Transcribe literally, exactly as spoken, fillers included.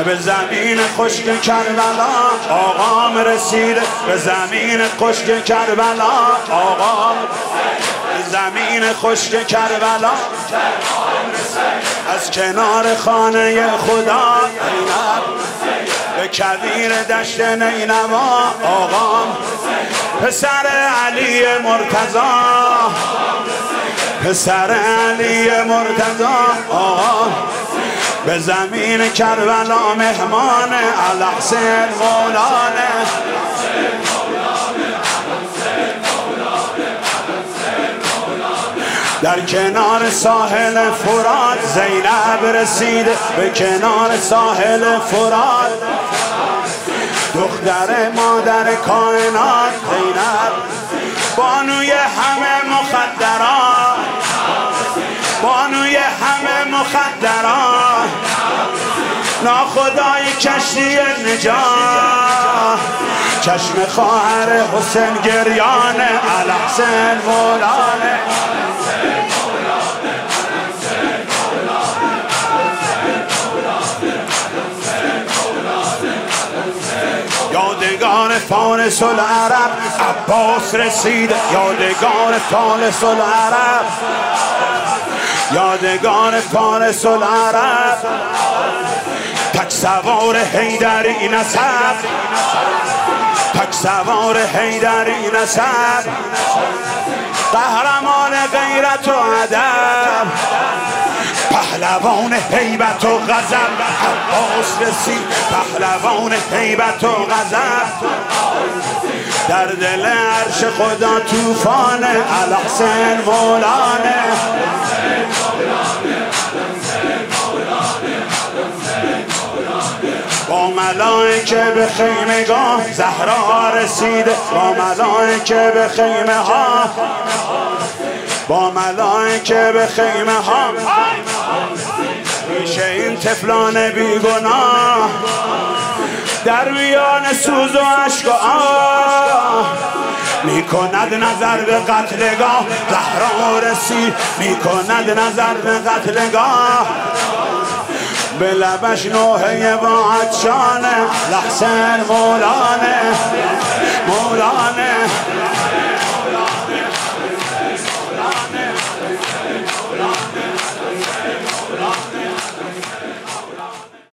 به زمین خشک کربلا آقام رسیده، به زمین خشک کربلا آقام، زمین خشک کربلا از کنار خانه خدا به کویر دشت نینوا آقام، پسر علی مرتضی، پسر علی مرتضی آقام، به زمین کربلا مهمان الحسین مولانه، در کنار ساحل فرات زینب رسیده، به کنار ساحل فرات دختر مادر کائنات زینب، بانوی همه مخدرات، بانوی همه مخدرات، ناخدای کشتی نجات، چشم خواهر حسین گریان الحسین مولانه، یادگار فارس العرب عباس رسید، یادگار فارس العرب، یادگار فارس العرب، تک سوار حیدری نسب، تک سوار حیدری نسب، قهرمان غیرت و ادب، پهلوان هیبت و غضب، عباس رسید پهلوان هیبت و غضب، در دل عرش خدا طوفان الحسین مولانه، با ملائکه به خیمگاه زهرا رسیده، با ملائکه به خیمه ها، با ملائکه به خیمه ها، پیش این طفلان بیگناه در میان سوز و اشک و آه می کند نظر به قتلگاه، زهرا رسید می کند نظر به قتلگاه، به لبش نوحه و عطشانه الحسین مولانه.